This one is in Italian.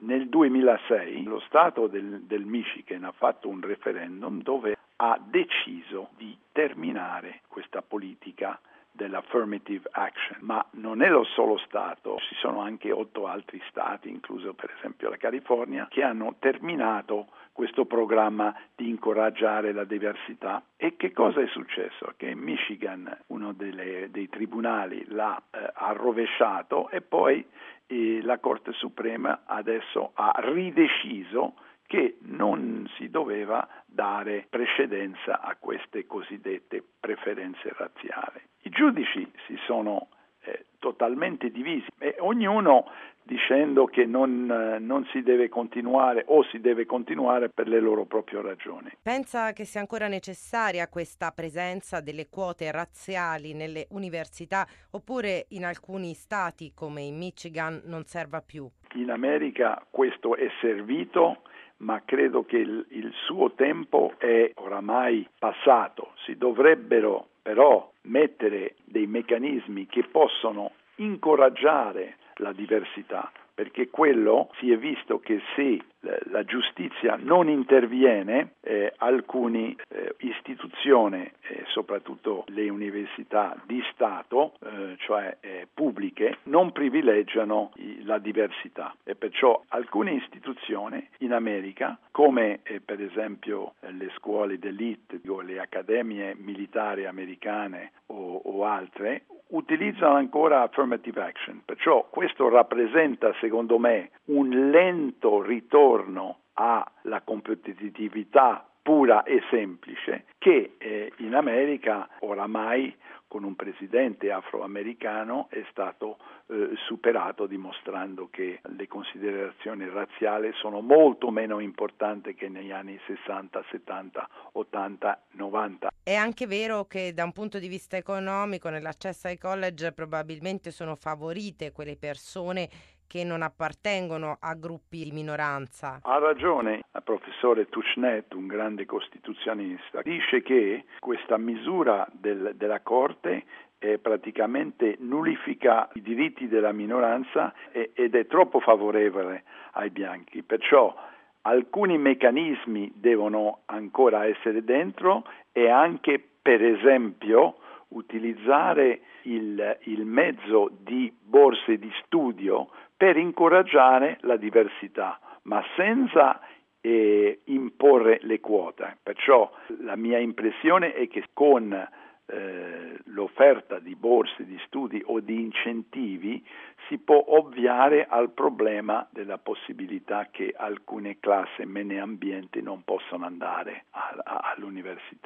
Nel 2006 lo Stato del Michigan ha fatto un referendum dove ha deciso di terminare questa politica dell'affirmative action, ma non è lo solo Stato, ci sono anche 8 altri Stati, incluso per esempio la California, che hanno terminato questo programma di incoraggiare la diversità. E che cosa è successo? Che in Michigan uno dei tribunali l'ha rovesciato e poi la Corte Suprema adesso ha rideciso che non si doveva dare precedenza a queste cosiddette preferenze razziali. I giudici si sono totalmente divisi e ognuno dicendo che non si deve continuare o si deve continuare per le loro proprie ragioni. Pensa che sia ancora necessaria questa presenza delle quote razziali nelle università oppure in alcuni stati come in Michigan non serva più? In America questo è servito, ma credo che il suo tempo è oramai passato. Si dovrebbero però mettere dei meccanismi che possono incoraggiare la diversità, perché quello si è visto che se la giustizia non interviene, alcune istituzioni, soprattutto le università di Stato, cioè pubbliche, non privilegiano la diversità e perciò alcune istituzioni in America, come per esempio le scuole d'élite o le accademie militari americane o altre, utilizzano ancora affirmative action, perciò questo rappresenta secondo me un lento ritorno alla competitività pura e semplice che in America oramai con un presidente afroamericano è stato superato, dimostrando che le considerazioni razziali sono molto meno importanti che negli anni 60, 70, 80, 90. È anche vero che da un punto di vista economico nell'accesso ai college probabilmente sono favorite quelle persone che non appartengono a gruppi di minoranza. Ha ragione il professore Tushnet, un grande costituzionista, dice che questa misura della Corte praticamente nullifica i diritti della minoranza ed è troppo favorevole ai bianchi, perciò alcuni meccanismi devono ancora essere dentro e anche per esempio utilizzare il mezzo di borse di studio per incoraggiare la diversità, ma senza imporre le quote. Perciò la mia impressione è che con l'offerta di borse di studi o di incentivi si può ovviare al problema della possibilità che alcune classi meno ambienti non possano andare all'università.